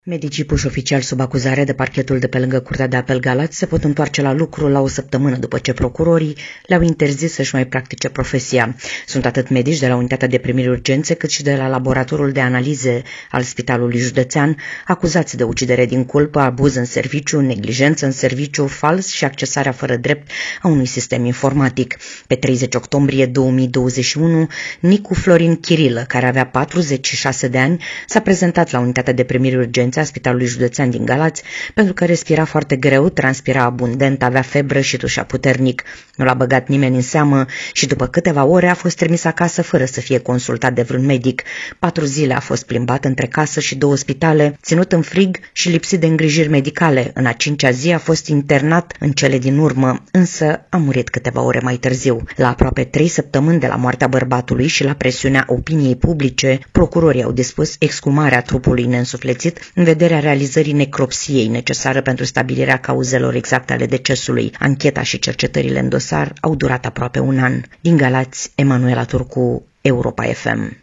Medicii puși oficial sub acuzare de parchetul de pe lângă Curtea de Apel Galați se pot întoarce la lucru la o săptămână după ce procurorii le-au interzis să-și mai practice profesia. Sunt atât medici de la Unitatea de Primiri Urgențe cât și de la Laboratorul de Analize al Spitalului Județean, acuzați de ucidere din culpă, abuz în serviciu, neglijență în serviciu, fals și accesarea fără drept a unui sistem informatic. Pe 30 octombrie 2021, Nicu Florin Chirilă, care avea 46 de ani, s-a prezentat la Unitatea de Primiri Urgențe a Spitalului Județean din Galați pentru că respira foarte greu, transpira abundent, avea febră și tușea puternic. Nu l-a băgat nimeni în seamă și după câteva ore a fost trimis acasă fără să fie consultat de vreun medic. 4 zile a fost plimbat între casă și 2 spitale, ținut în frig și lipsit de îngrijiri medicale. În a 5-a zi a fost internat în cele din urmă, însă a murit câteva ore mai târziu. La aproape 3 săptămâni de la moartea bărbatului și la presiunea opiniei publice, procurorii au dispus exhumarea trupului neînsuflețit în vederea realizării necropsiei necesară pentru stabilirea cauzelor exacte ale decesului. Ancheta și cercetările în dosar au durat aproape un an. Din Galați, Emanuela Turcu, Europa FM.